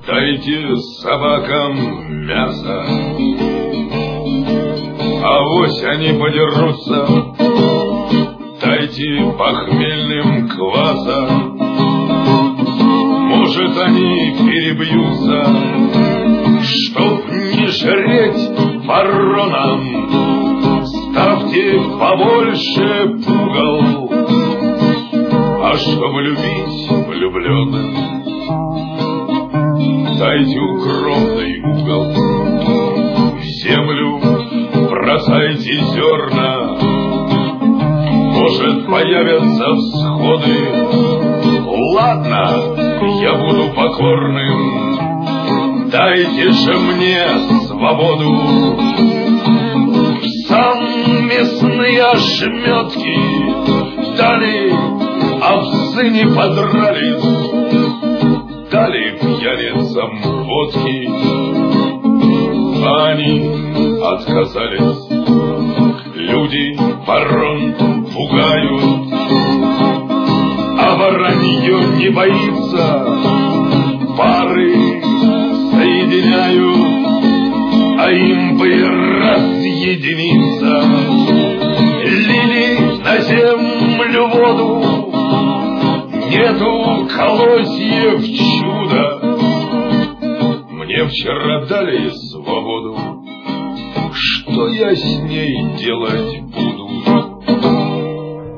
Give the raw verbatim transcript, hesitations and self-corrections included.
Дайте собакам мясо, авось они подерутся. Дайте похмельным кваса, может, они перебьются. Чтоб не жреть воронам, ставьте побольше пугал. А чтоб любить влюбленным, дайте укромный угол. В землю бросайте зерна, может, появятся всходы. Ладно, я буду покорным, дайте же мне свободу. Сам мясные ошметки дали, овцы не подрались. Дали пьяницам водки, они отказались. Люди ворон пугают, а воронье не боится. Пары соединяют, а им бы разъединиться. Лили на землю воду, нету колосьев чуда. Мне вчера дали свободу, что я с ней делать буду?